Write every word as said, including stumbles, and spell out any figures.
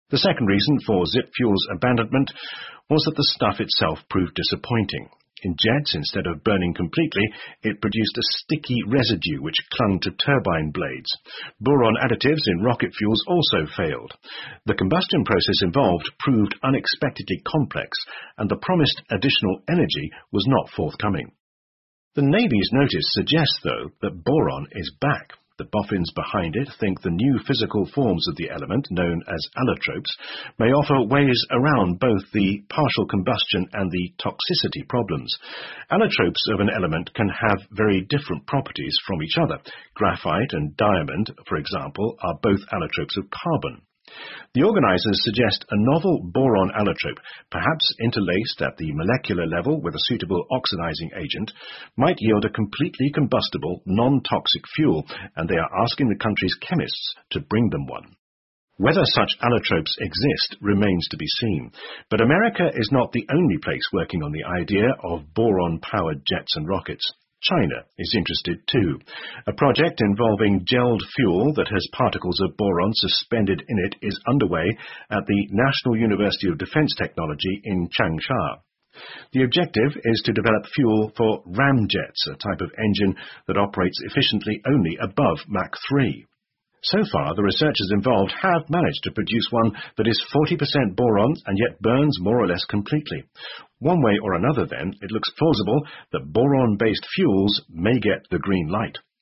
The second reason for ZipFuel's abandonment was that the stuff itself proved disappointing. In jets, instead of burning completely, it produced a sticky residue which clung to turbine blades. Boron additives in rocket fuels also failed. The combustion process involved proved unexpectedly complex, and the promised additional energy was not forthcoming. The Navy's notice suggests, though, that boron is back. The boffins behind it think the new physical forms of the element, known as allotropes, may offer ways around both the partial combustion and the toxicity problems. Allotropes of an element can have very different properties from each other. Graphite and diamond, for example, are both allotropes of carbon. The organizers suggest a novel boron allotrope, perhaps interlaced at the molecular level with a suitable oxidizing agent, might yield a completely combustible, non-toxic fuel, and they are asking the country's chemists to bring them one. Whether such allotropes exist remains to be seen, but America is not the only place working on the idea of boron-powered jets and rockets. China is interested too. A project involving gelled fuel that has particles of boron suspended in it is underway at the National University of Defense Technology in Changsha. The objective is to develop fuel for ramjets, a type of engine that operates efficiently only above Mach three. So far, the researchers involved have managed to produce one that is forty percent boron and yet burns more or less completely. One way or another, then, it looks plausible that boron-based fuels may get the green light.